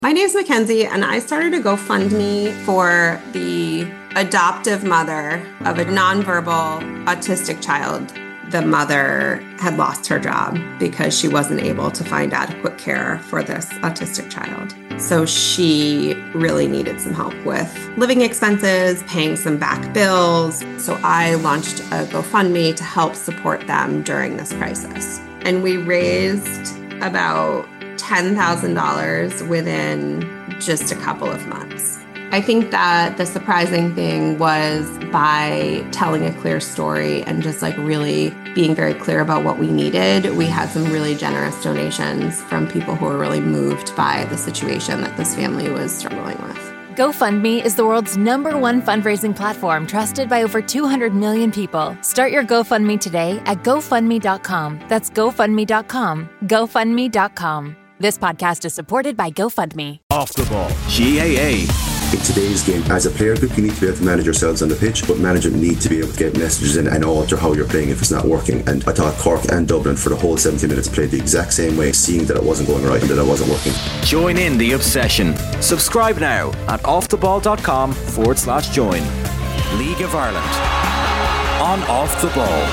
My name's Mackenzie, and I started a GoFundMe for the adoptive mother of a nonverbal autistic child. The mother had lost her job because she wasn't able to find adequate care for this autistic child. So she really needed some help with living expenses, paying some back bills. So I launched a GoFundMe to help support them during this crisis. And we raised about $10,000 within just a couple of months. I think that the surprising thing was by telling a clear story and just really being very clear about what we needed, we had some really generous donations from people who were really moved by the situation that this family was struggling with. GoFundMe is the world's #1 fundraising platform trusted by over 200 million people. Start your GoFundMe today at GoFundMe.com. That's GoFundMe.com. GoFundMe.com. This podcast is supported by GoFundMe. Off the ball. GAA. In today's game, as a player group, you need to be able to manage yourselves on the pitch, but management need to be able to get messages in and alter how you're playing if it's not working. And I thought Cork and Dublin for the whole 70 minutes played the exact same way, seeing that it wasn't going right and that it wasn't working. Join in the obsession. Subscribe now at offtheball.com/join. League of Ireland. On Off the Ball.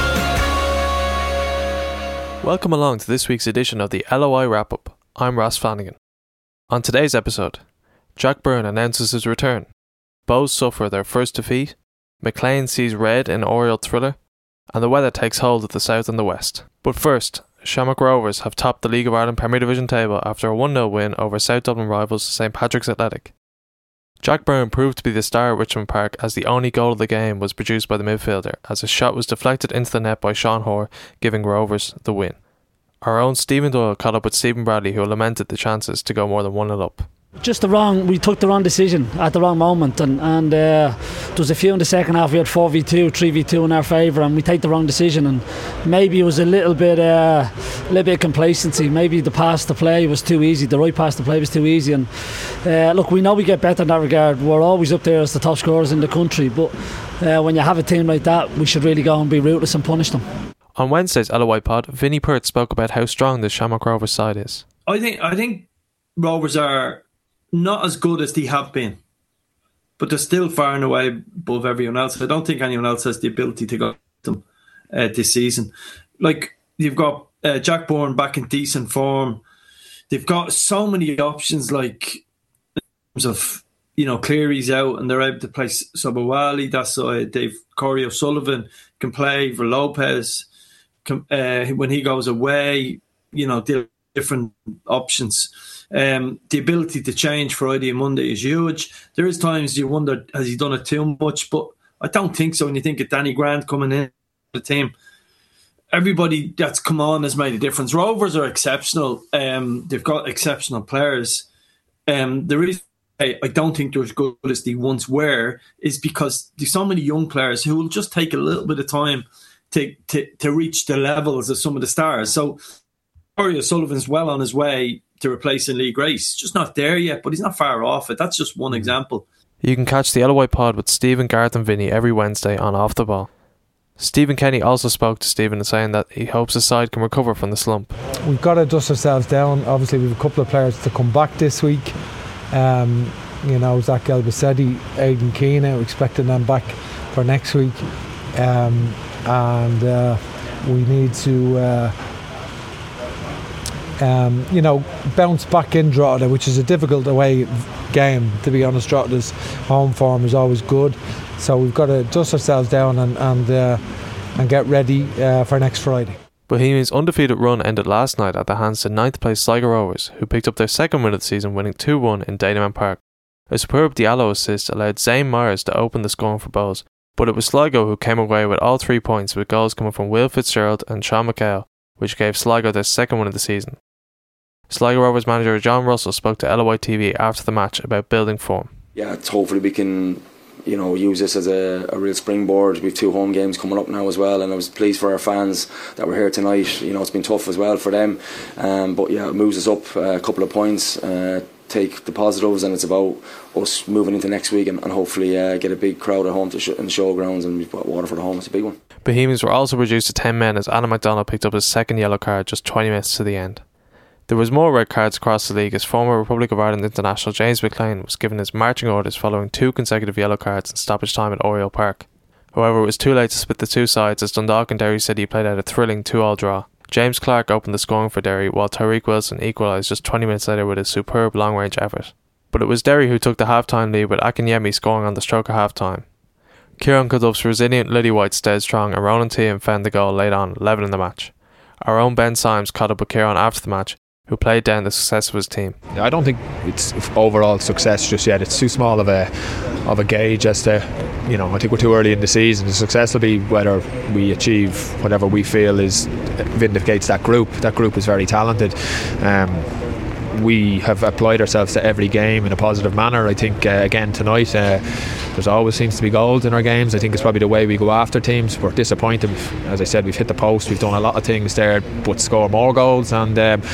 Welcome along to this week's edition of the LOI Wrap-Up. I'm Ross Flanagan. On today's episode, Jack Byrne announces his return, Bohs suffer their first defeat, McLean sees red in Oriel thriller, and the weather takes hold of the south and the west. But first, Shamrock Rovers have topped the League of Ireland Premier Division table after a 1-0 win over South Dublin rivals St Patrick's Athletic. Jack Byrne proved to be the star at Richmond Park as the only goal of the game was produced by the midfielder as a shot was deflected into the net by Sean Hoare, giving Rovers the win. Our own Stephen Doyle caught up with Stephen Bradley, who lamented the chances to go more than 1-0 up. We took the wrong decision at the wrong moment, and there was a few in the second half. We had 4v2, 3v2 in our favour, and we take the wrong decision. And maybe it was a little bit of complacency. Maybe the pass to play was too easy. The right pass to play was too easy. And look, we know we get better in that regard. We're always up there as the top scorers in the country, but when you have a team like that, we should really go and be ruthless and punish them. On Wednesday's LOI pod, Vinnie Perth spoke about how strong the Shamrock Rovers side is. I think Rovers are not as good as they have been, but they're still far and away above everyone else. I don't think anyone else has the ability to go them this season. Like, you've got Jack Byrne back in decent form. They've got so many options, like in terms of, Cleary's out and they're able to play Sobowali that side. Corey O'Sullivan can play for Lopez when he goes away. Different options. The ability to change Friday and Monday is huge. There is times you wonder, has he done it too much? But I don't think so. When you think of Danny Grant coming in the team, everybody that's come on has made a difference. Rovers are exceptional. They've got exceptional players. The reason I don't think they're as good as they once were is because there's so many young players who will just take a little bit of time to reach the levels of some of the stars. So Corey O'Sullivan's well on his way to replacing Lee Grace. Just not there yet, but he's not far off it. That's just one example. You can catch the LOI pod with Stephen, Garth and Vinny every Wednesday on Off the Ball. Stephen Kenny also spoke to Stephen saying that he hopes the side can recover from the slump. We've got to dust ourselves down. Obviously we have a couple of players to come back this week. Zach Elbasetti, Aidan Keena, we're expecting them back for next week. We need to bounce back in Drogheda, which is a difficult away game, to be honest. Drogheda's home form is always good, so we've got to dust ourselves down and get ready for next Friday. Bohemians' undefeated run ended last night at the hands of 9th place Sligo Rovers, who picked up their second win of the season, winning 2-1 in Dalymount Park. A superb Diallo assist allowed Zane Myers to open the scoring for Bohs, but it was Sligo who came away with all 3 points, with goals coming from Will Fitzgerald and Sean McHale, which gave Sligo their second win of the season. Sligo Rovers manager John Russell spoke to LOI TV after the match about building form. Yeah, hopefully we can use this as a real springboard. We have 2 home games coming up now as well, and I was pleased for our fans that were here tonight. It's been tough as well for them, but it moves us up a couple of points, take the positives, and it's about us moving into next week and hopefully get a big crowd at home in the showgrounds, and we've got Waterford at home. It's a big one. Bohemians were also reduced to 10 men as Adam McDonald picked up his second yellow card just 20 minutes to the end. There was more red cards across the league as former Republic of Ireland international James McLean was given his marching orders following 2 consecutive yellow cards in stoppage time at Oriel Park. However, it was too late to split the two sides as Dundalk and Derry City played out a thrilling 2-2 draw. James Clark opened the scoring for Derry while Tyreek Wilson equalised just 20 minutes later with a superb long-range effort. But it was Derry who took the half-time lead with Akinyemi scoring on the stroke of half-time. Kieran Cuddup's resilient Lillywhite stayed strong and Ronan Tehan found the goal late on, levelling the match. Our own Ben Symes caught up with Kieran after the match, who played down the success of his team. I don't think it's overall success just yet. It's too small of a gauge as to, I think we're too early in the season. The success will be whether we achieve whatever we feel vindicates that group. That group is very talented. We have applied ourselves to every game in a positive manner. I think again tonight there's always seems to be goals in our games. I think it's probably the way we go after teams. We're disappointed. As I said, we've hit the post. We've done a lot of things there, but score more goals. And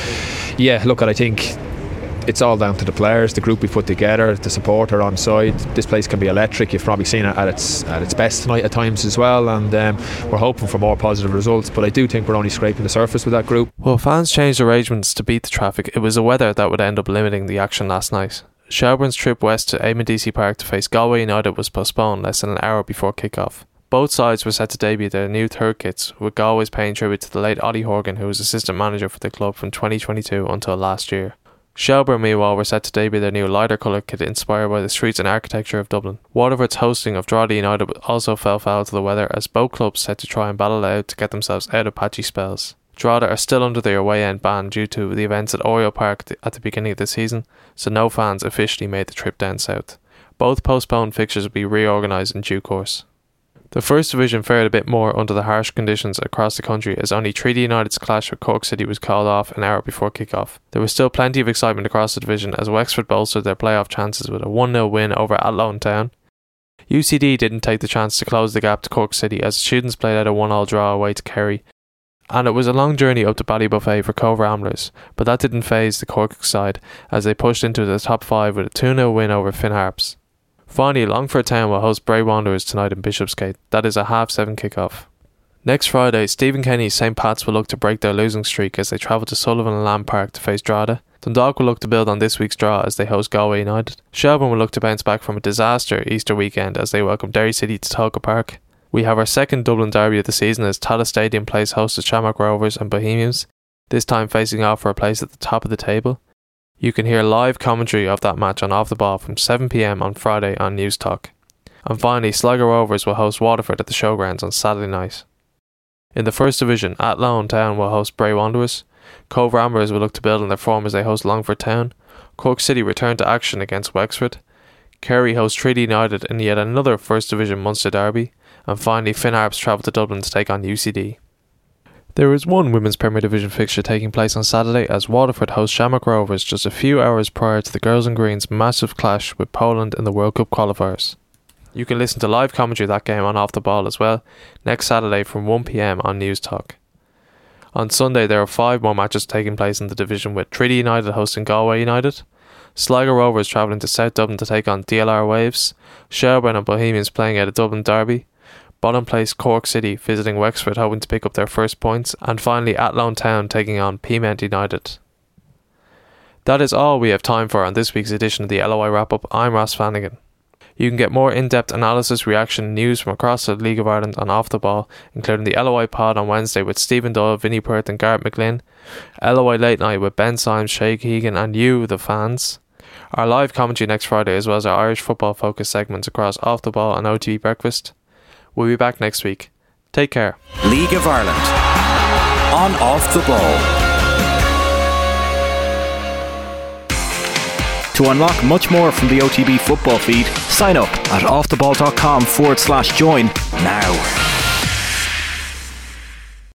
I think it's all down to the players, the group we put together, the support are on side. This place can be electric. You've probably seen it at its best tonight at times as well, and we're hoping for more positive results, but I do think we're only scraping the surface with that group. Well, fans changed arrangements to beat the traffic. It was the weather that would end up limiting the action last night. Shelbourne's trip west to Eamon Park to face Galway United was postponed less than an hour before kick-off. Both sides were set to debut their new third kits, with Galway's paying tribute to the late Ollie Horgan, who was assistant manager for the club from 2022 until last year. Shelbourne, meanwhile, were set to debut their new lighter colour kit inspired by the streets and architecture of Dublin. Waterford's hosting of Drogheda United also fell foul to the weather as both clubs set to try and battle out to get themselves out of patchy spells. Drogheda are still under their away end ban due to the events at Oriel Park at the beginning of the season, so no fans officially made the trip down south. Both postponed fixtures will be reorganised in due course. The First Division fared a bit more under the harsh conditions across the country as only Treaty United's clash with Cork City was called off an hour before kick-off. There was still plenty of excitement across the division as Wexford bolstered their playoff chances with a 1-0 win over Athlone Town. UCD didn't take the chance to close the gap to Cork City as the students played out a 1-1 draw away to Kerry. And it was a long journey up to Ballybuffet for Cove Ramblers, but that didn't faze the Cork side as they pushed into the top 5 with a 2-0 win over Finn Harps. Finally, Longford Town will host Bray Wanderers tonight in Bishopsgate. That is a 7:30 kick-off. Next Friday, Stephen Kenny's St. Pat's will look to break their losing streak as they travel to Sullivan and Lamb Park to face Drogheda. Dundalk will look to build on this week's draw as they host Galway United. Shelbourne will look to bounce back from a disaster Easter weekend as they welcome Derry City to Tolka Park. We have our second Dublin derby of the season as Tallaght Stadium plays host to Shamrock Rovers and Bohemians, this time facing off for a place at the top of the table. You can hear live commentary of that match on Off the Ball from 7 p.m. on Friday on News Talk. And finally, Sligo Rovers will host Waterford at the Showgrounds on Saturday night. In the First Division, Athlone Town will host Bray Wanderers. Cove Ramblers will look to build on their form as they host Longford Town. Cork City return to action against Wexford. Kerry host Treaty United in yet another First Division Munster derby. And finally, Finn Harps travel to Dublin to take on UCD. There is one Women's Premier Division fixture taking place on Saturday as Waterford host Shamrock Rovers just a few hours prior to the Girls and Green's massive clash with Poland in the World Cup qualifiers. You can listen to live commentary of that game on Off the Ball as well, next Saturday from 1 p.m. on News Talk. On Sunday there are 5 more matches taking place in the division with Treaty United hosting Galway United, Sligo Rovers travelling to South Dublin to take on DLR Waves, Shelbourne and Bohemians playing out a Dublin derby, bottom place Cork City visiting Wexford hoping to pick up their first points, and finally Athlone Town taking on Peamount United. That is all we have time for on this week's edition of the LOI Wrap-Up. I'm Ross Flanagan. You can get more in-depth analysis, reaction and news from across the League of Ireland on Off the Ball, including the LOI Pod on Wednesday with Stephen Doyle, Vinnie Perth and Garrett McGlynn, LOI Late Night with Ben Symes, Shay Keegan and you, the fans, our live commentary next Friday as well as our Irish football focused segments across Off the Ball and OTB Breakfast. We'll be back next week. Take care. League of Ireland on Off the Ball. To unlock much more from the OTB football feed, sign up at offtheball.com/join now.